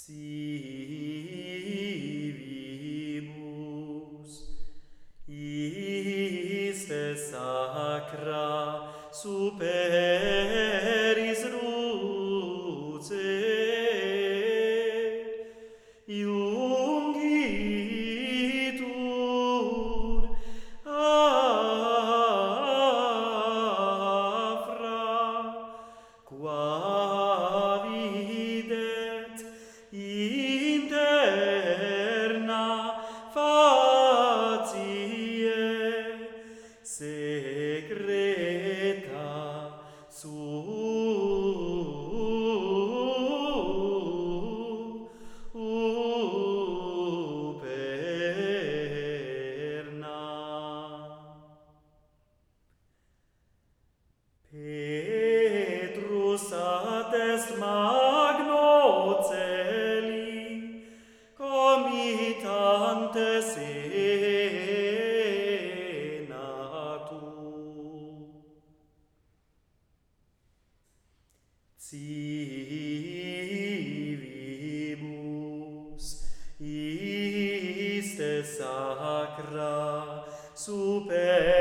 Civibus iste sacra superis luce iungitur afra qua videt interna facie secreta superna. Petrus ad est magno celi comitante senatum. Civibus iste sacra super